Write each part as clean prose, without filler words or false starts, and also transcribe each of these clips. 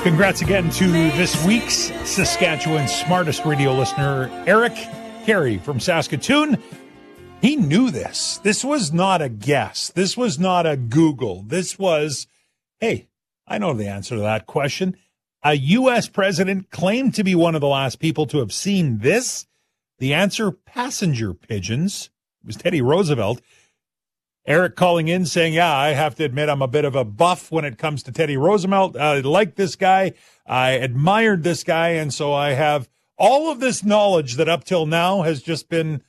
Congrats again to this week's Saskatchewan's smartest radio listener, Eric Carey from Saskatoon. He knew this. This was not a guess. This was not a Google. This was, hey, I know the answer to that question. A U.S. president claimed to be one of the last people to have seen this. The answer, passenger pigeons. It was Teddy Roosevelt. Eric calling in saying, yeah, I have to admit I'm a bit of a buff when it comes to Teddy Roosevelt. I like this guy. I admired this guy. And so I have all of this knowledge that up till now has just been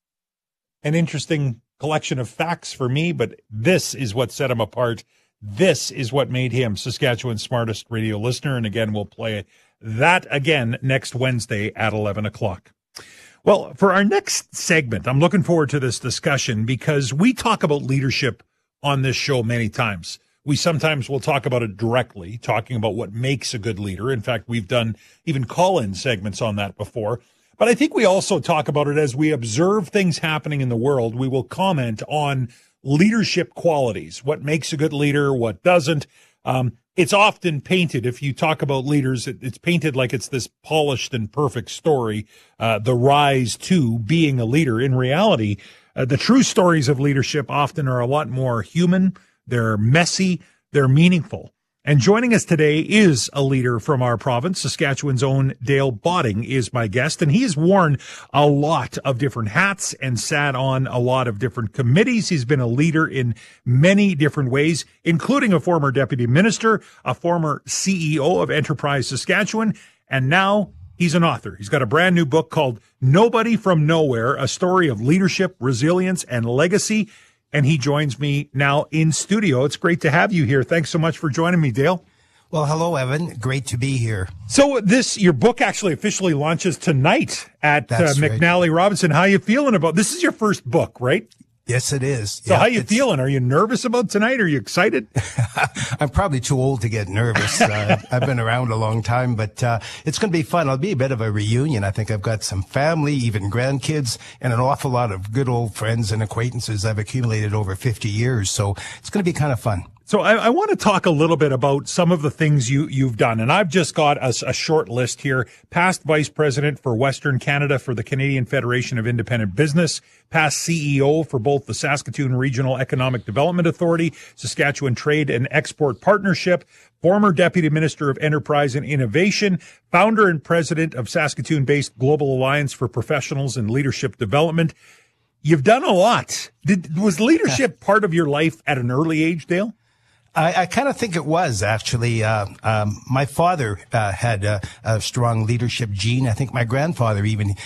an interesting collection of facts for me. But this is what set him apart. This is what made him Saskatchewan's smartest radio listener. And again, we'll play that again next Wednesday at 11 o'clock. Well, for our next segment, I'm looking forward to this discussion because we talk about leadership on this show many times. We sometimes will talk about it directly, talking about what makes a good leader. In fact, we've done even call-in segments on that before. But I think we also talk about it as we observe things happening in the world. We will comment on leadership qualities, what makes a good leader, what doesn't. It's often painted, if you talk about leaders, it's painted like it's this polished and perfect story, the rise to being a leader. In reality, the true stories of leadership often are a lot more human, they're messy, they're meaningful. And joining us today is a leader from our province. Saskatchewan's own Dale Botting is my guest, and he has worn a lot of different hats and sat on a lot of different committees. He's been a leader in many different ways, including a former deputy minister, a former CEO of Enterprise Saskatchewan, and now he's an author. He's got a brand new book called Nobody from Nowhere, a story of leadership, resilience, and legacy. And he joins me now in studio. It's great to have you here. Thanks so much for joining me, Dale. Well, hello, Evan. Great to be here. So your book actually officially launches tonight at McNally Robinson. How you feeling about this? Is your first book, right? Yes, it is. So how you feeling? Are you nervous about tonight? Are you excited? I'm probably too old to get nervous. I've been around a long time, but it's going to be fun. It'll be a bit of a reunion. I think I've got some family, even grandkids, and an awful lot of good old friends and acquaintances I've accumulated over 50 years. So it's going to be kind of fun. So I want to talk a little bit about some of the things you've done. And I've just got a short list here. Past Vice President for Western Canada for the Canadian Federation of Independent Business. Past CEO for both the Saskatoon Regional Economic Development Authority, Saskatchewan Trade and Export Partnership. Former Deputy Minister of Enterprise and Innovation. Founder and President of Saskatoon-based Global Alliance for Professionals in Leadership Development. You've done a lot. Was leadership part of your life at an early age, Dale? I kind of think it was, actually. My father had a strong leadership gene. I think my grandfather,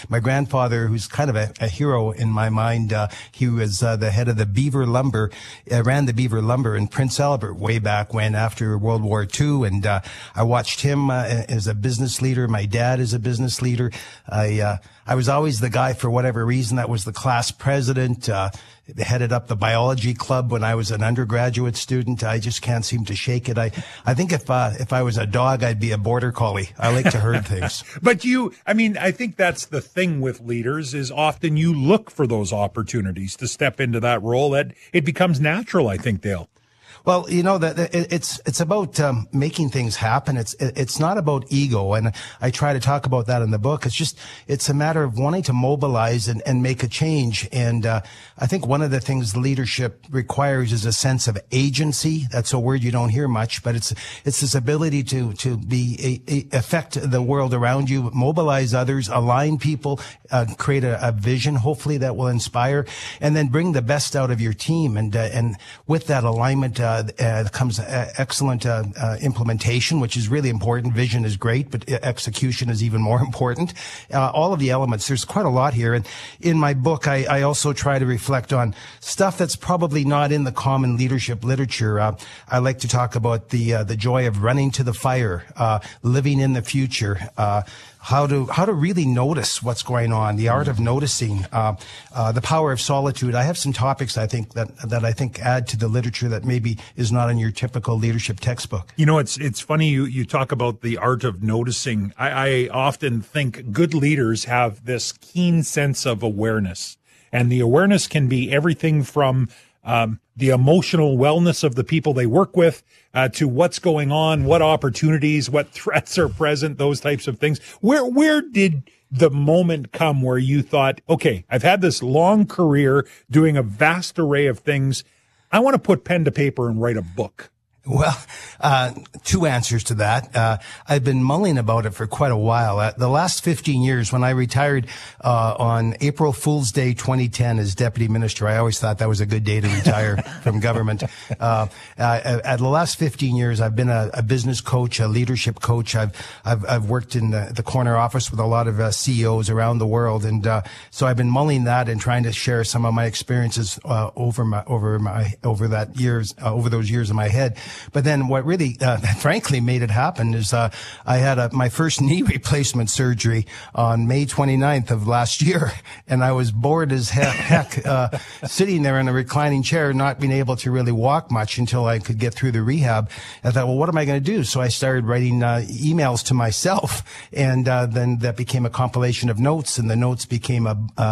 who's kind of a hero in my mind, he was the head of the Beaver Lumber, ran the Beaver Lumber in Prince Albert way back when, after World War II. And I watched him as a business leader. My dad is a business leader. I was always the guy, for whatever reason, that was the class president, headed up the biology club when I was an undergraduate student. I just can't seem to shake it. I think if I was a dog, I'd be a border collie. I like to herd things. But I think that's the thing with leaders is often you look for those opportunities to step into that role, that it becomes natural, I think, Dale. Well, it's about making things happen. It's not about ego, and I try to talk about that in the book. It's a matter of wanting to mobilize and make a change. And I think one of the things leadership requires is a sense of agency. That's a word you don't hear much, but it's this ability to affect the world around you, mobilize others, align people, create a vision, hopefully that will inspire, and then bring the best out of your team. And with that alignment comes excellent implementation, which is really important. Vision is great, but execution is even more important. All of the elements, there's quite a lot here. And in my book, I also try to reflect on stuff that's probably not in the common leadership literature. I like to talk about the joy of running to the fire, living in the future, how to really notice what's going on, the art of noticing, the power of solitude. I have some topics I think that I think add to the literature that maybe is not in your typical leadership textbook. It's funny you talk about the art of noticing. I often think good leaders have this keen sense of awareness, and the awareness can be everything from the emotional wellness of the people they work with, to what's going on, what opportunities, what threats are present, those types of things. Where did the moment come where you thought, okay, I've had this long career doing a vast array of things. I want to put pen to paper and write a book? Well, two answers to that. I've been mulling about it for quite a while. The last 15 years, when I retired on April Fool's Day 2010 as deputy minister, I always thought that was a good day to retire from government. At the last 15 years, I've been a business coach, a leadership coach. I've worked in the corner office with a lot of CEOs around the world, and so I've been mulling that and trying to share some of my experiences over those years in my head. But then what really, frankly, made it happen is I had my first knee replacement surgery on May 29th of last year, and I was bored as heck sitting there in a reclining chair, not being able to really walk much until I could get through the rehab. I thought, well, what am I going to do? So I started writing emails to myself, and then that became a compilation of notes, and the notes became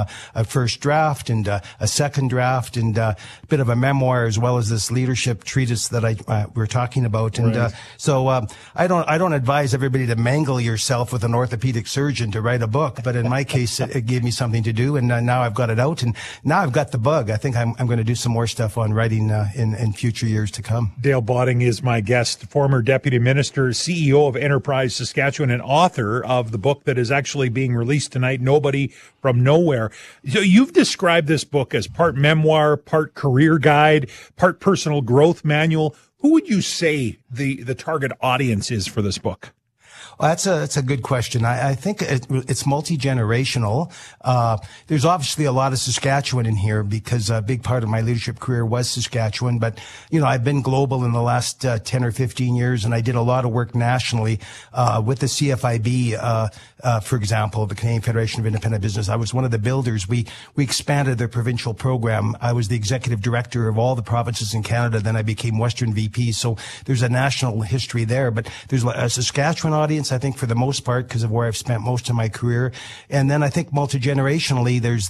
a first draft and a second draft and a bit of a memoir, as well as this leadership treatise that we're talking about. And right. So I don't advise everybody to mangle yourself with an orthopedic surgeon to write a book, but in my case, it gave me something to do, and now I've got it out, and now I've got the bug. I think I'm going to do some more stuff on writing in future years to come. Dale Botting is my guest, former deputy minister, CEO of Enterprise Saskatchewan, and author of the book that is actually being released tonight, Nobody from Nowhere. So you've described this book as part memoir, part career guide, part personal growth manual. Who would you say the target audience is for this book? Well, that's a good question. I think it's multi-generational. There's obviously a lot of Saskatchewan in here because a big part of my leadership career was Saskatchewan. But, I've been global in the last 10 or 15 years, and I did a lot of work nationally with the CFIB, for example, the Canadian Federation of Independent Business. I was one of the builders. We expanded their provincial program. I was the executive director of all the provinces in Canada. Then I became Western VP. So there's a national history there. But there's a Saskatchewan audience, I think, for the most part, because of where I've spent most of my career. And then I think multi-generationally, there's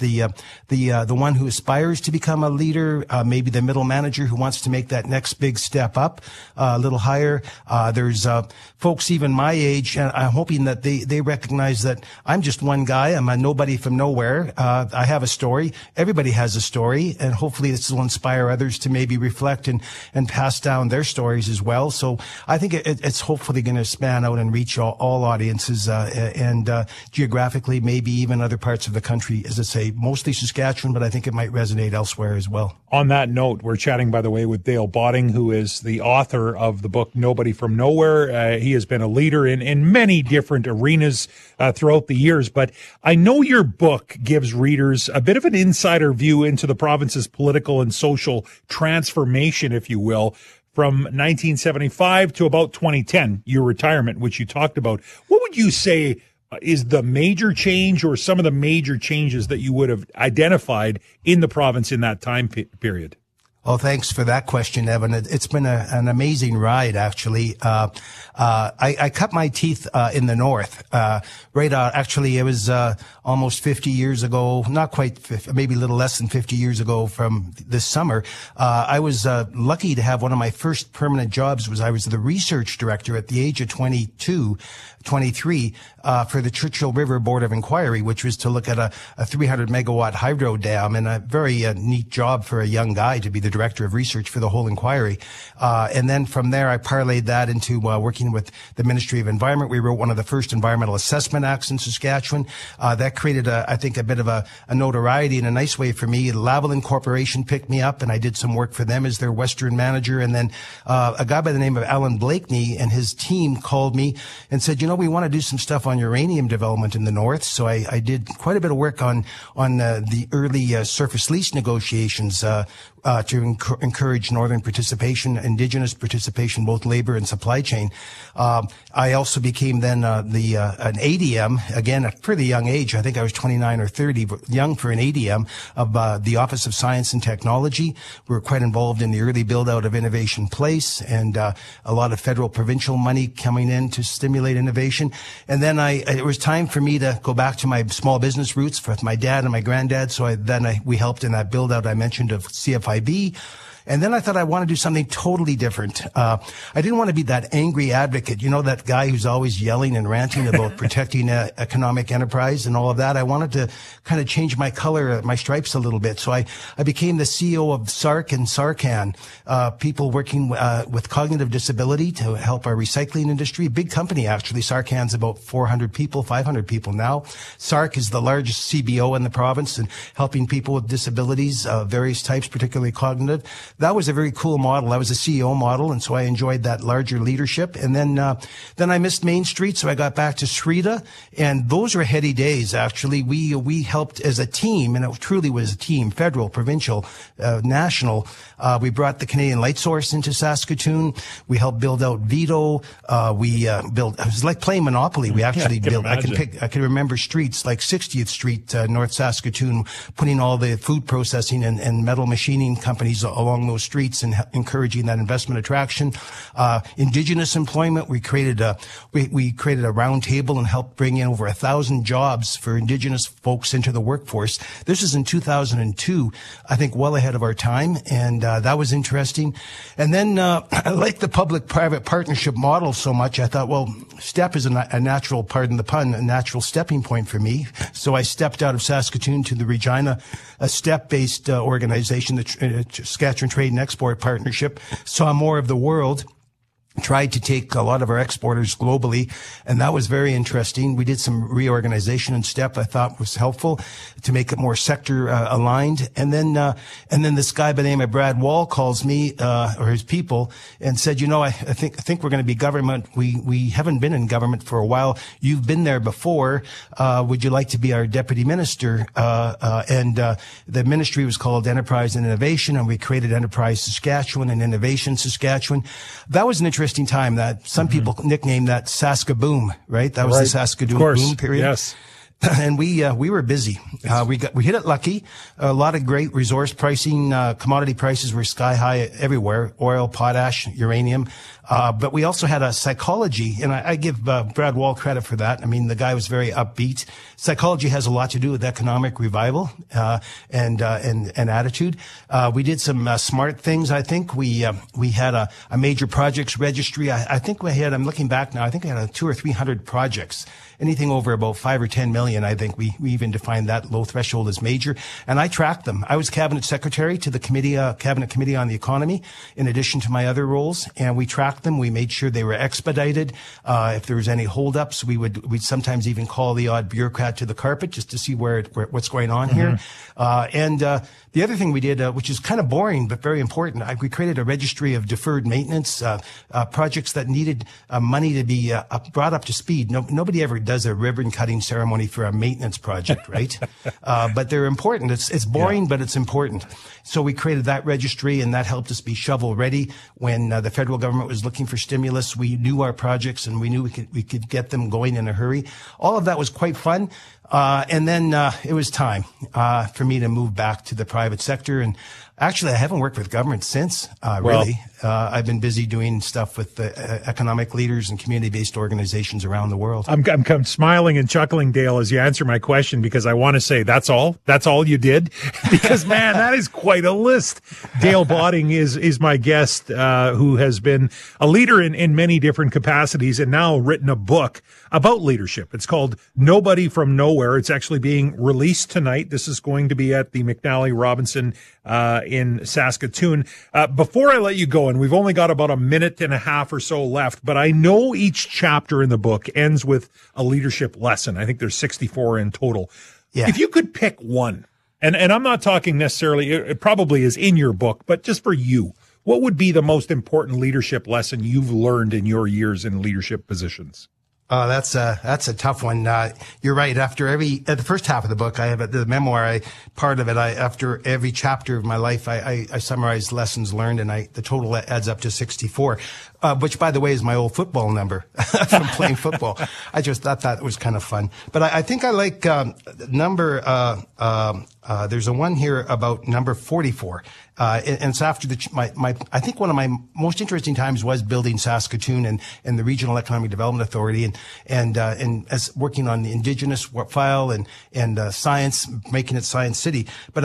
the one who aspires to become a leader, maybe the middle manager who wants to make that next big step up, a little higher. There's folks even my age, and I'm hoping that they recognize that I'm just one guy. I'm a nobody from nowhere. I have a story. Everybody has a story, and hopefully this will inspire others to maybe reflect and pass down their stories as well. So I think it's hopefully going to span out and reach all audiences, and geographically, maybe even other parts of the country. As I say, mostly Saskatchewan, but I think it might resonate elsewhere as well. On that note, we're chatting, by the way, with Dale Botting, who is the author of the book Nobody from Nowhere. He has been a leader in many different arenas throughout the years, but I know your book gives readers a bit of an insider view into the province's political and social transformation, if you will, from 1975 to about 2010, your retirement, which you talked about. What would you say is the major change or some of the major changes that you would have identified in the province in that time period? Oh, thanks for that question, Evan. It's been an amazing ride, actually. I cut my teeth in the north. Actually, it was almost 50 years ago, not quite 50, maybe a little less than 50 years ago from this summer. I was lucky to have one of my first permanent jobs. I was the research director at the age of 23 for the Churchill River Board of Inquiry, which was to look at a 300 megawatt hydro dam, and a very neat job for a young guy to be the director of research for the whole inquiry. And then from there, I parlayed that into working with the Ministry of Environment. We wrote one of the first environmental assessment acts in Saskatchewan. That created, I think, a bit of a notoriety in a nice way for me. Lavalin Corporation picked me up, and I did some work for them as their Western manager. And then a guy by the name of Alan Blakeney and his team called me and said, we want to do some stuff on uranium development in the north. So I did quite a bit of work on the early surface lease negotiations to encourage northern participation, indigenous participation, both labor and supply chain. I also became then an ADM, again, at a pretty young age. I think I was 29 or 30, but young for an ADM of the Office of Science and Technology. We were quite involved in the early build-out of Innovation Place, and a lot of federal, provincial money coming in to stimulate innovation. And then it was time for me to go back to my small business roots with my dad and my granddad. So we helped in that build-out I mentioned of CFI FIB. And then I thought I want to do something totally different. I didn't want to be that angry advocate, that guy who's always yelling and ranting about protecting economic enterprise and all of that. I wanted to kind of change my color, my stripes a little bit. So I became the CEO of SARC and SARCAN, people working with cognitive disability to help our recycling industry. Big company, actually. SARCAN's about 400 people, 500 people now. SARC is the largest CBO in the province and helping people with disabilities, various types, particularly cognitive. That was a very cool model. That was a CEO model, and so I enjoyed that larger leadership. And then I missed Main Street, so I got back to Srita, and those were heady days. Actually, we helped as a team, and it truly was a team: federal, provincial, national. We brought the Canadian Light Source into Saskatoon. We helped build out Vito. We built. It was like playing Monopoly. We actually built. I can remember streets like 60th Street, North Saskatoon, putting all the food processing and metal machining companies along those streets and encouraging that investment attraction. Indigenous employment, we created a round table and helped bring in over 1,000 jobs for Indigenous folks into the workforce. This is in 2002, I think well ahead of our time, and that was interesting. And then I like the public-private partnership model so much, I thought, well, STEP is a natural, pardon the pun, a natural stepping point for me. So I stepped out of Saskatoon to the Regina, a STEP-based organization, the Saskatchewan Trade and Export Partnership, saw more of the world, tried to take a lot of our exporters globally, and that was very interesting. We did some reorganization in STEP I thought was helpful to make it more sector aligned. And then this guy by the name of Brad Wall calls me, or his people, and said, I think we're going to be government. We haven't been in government for a while. You've been there before. Would you like to be our deputy minister? And the ministry was called Enterprise and Innovation, and we created Enterprise Saskatchewan and Innovation Saskatchewan. That was an interesting time. That some people nicknamed that Saska Boom, right? That was the Saskatoon boom period. Yes. And we were busy. We hit it lucky. A lot of great resource pricing. Commodity prices were sky high everywhere. Oil, potash, uranium. But we also had a psychology, and I give Brad Wall credit for that. I mean, the guy was very upbeat. Psychology has a lot to do with economic revival, and attitude. We did some smart things, I think. We had a major projects registry. I think we had, I'm looking back now, I think we had 200 or 300 projects. Anything over about 5 or 10 million, I think we even defined that low threshold as major. And I tracked them. I was cabinet secretary to the committee, cabinet committee on the economy, in addition to my other roles. And we tracked them. We made sure they were expedited. If there was any holdups, we'd sometimes even call the odd bureaucrat to the carpet just to see what's going on here. And the other thing we did, which is kind of boring but very important, we created a registry of deferred maintenance projects that needed money to be brought up to speed. Nobody ever does a ribbon cutting ceremony for a maintenance project, right? But they're important. It's boring, but it's important. So we created that registry, and that helped us be shovel ready when the federal government was looking for stimulus. We knew our projects, and we knew we could get them going in a hurry. All of that was quite fun. And then it was time for me to move back to the private sector. And actually, I haven't worked with government since, really. I've been busy doing stuff with economic leaders and community-based organizations around the world. I'm smiling and chuckling, Dale, as you answer my question, because I want to say that's all you did. Because, man, that is quite a list. Dale Botting is my guest, who has been a leader in many different capacities and now written a book about leadership. It's called Nobody from Nowhere. It's actually being released tonight. This is going to be at the McNally Robinson in Saskatoon. Before I let you go, and we've only got about a minute and a half or so left, but I know each chapter in the book ends with a leadership lesson. I think there's 64 in total. Yeah. If you could pick one, and I'm not talking necessarily, it probably is in your book, but just for you, what would be the most important leadership lesson you've learned in your years in leadership positions? Oh, that's a tough one. You're right. After the first half of the book, I have the memoir. After every chapter of my life, I summarize lessons learned, and the total adds up to 64, which, by the way, is my old football number from playing football. I just thought that was kind of fun. But I think I like, number, there's a one here about number 44. And so after I think one of my most interesting times was building Saskatoon and the Regional Economic Development Authority. And and as working on the Indigenous file and science, making it Science City. But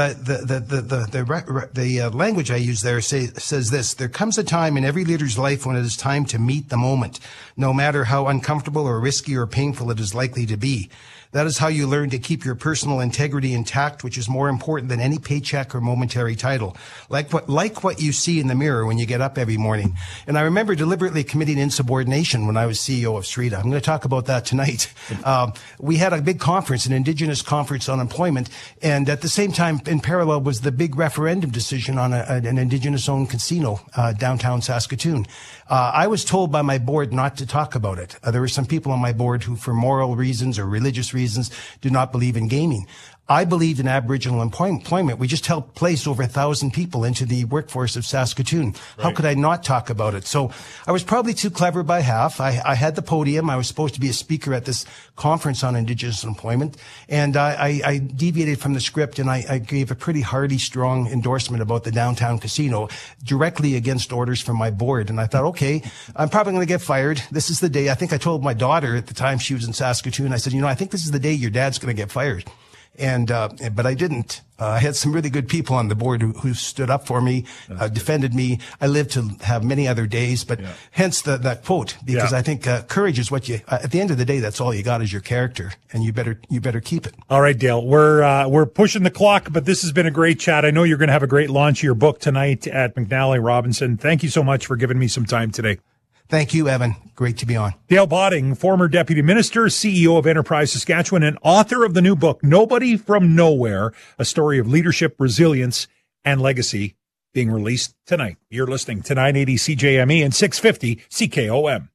the language I use there says this: there comes a time in every leader's life when it is time to meet the moment, no matter how uncomfortable or risky or painful it is likely to be. That is how you learn to keep your personal integrity intact, which is more important than any paycheck or momentary title. Like what you see in the mirror when you get up every morning. And I remember deliberately committing insubordination when I was CEO of SREDA. I'm going to talk about that tonight. We had a big conference, an Indigenous conference on employment, and at the same time, in parallel, was the big referendum decision on an Indigenous-owned casino downtown Saskatoon. I was told by my board not to talk about it. There were some people on my board who, for moral reasons or religious reasons, do not believe in gaming. I believed in Aboriginal employment. We just helped place over 1,000 people into the workforce of Saskatoon. Right. How could I not talk about it? So I was probably too clever by half. I had the podium. I was supposed to be a speaker at this conference on Indigenous employment. And I deviated from the script, and I gave a pretty hearty, strong endorsement about the downtown casino directly against orders from my board. And I thought, okay, I'm probably going to get fired. This is the day. I think I told my daughter at the time she was in Saskatoon, I said, I think this is the day your dad's going to get fired. And, but I didn't. I had some really good people on the board who stood up for me, defended me. I lived to have many other days, but hence that quote, because I think, courage is what at the end of the day, that's all you got is your character, and you better keep it. All right, Dale, we're pushing the clock, but this has been a great chat. I know you're going to have a great launch of your book tonight at McNally Robinson. Thank you so much for giving me some time today. Thank you, Evan. Great to be on. Dale Botting, former deputy minister, CEO of Enterprise Saskatchewan, and author of the new book, Nobody from Nowhere, a story of leadership, resilience, and legacy, being released tonight. You're listening to 980 CJME and 650 CKOM.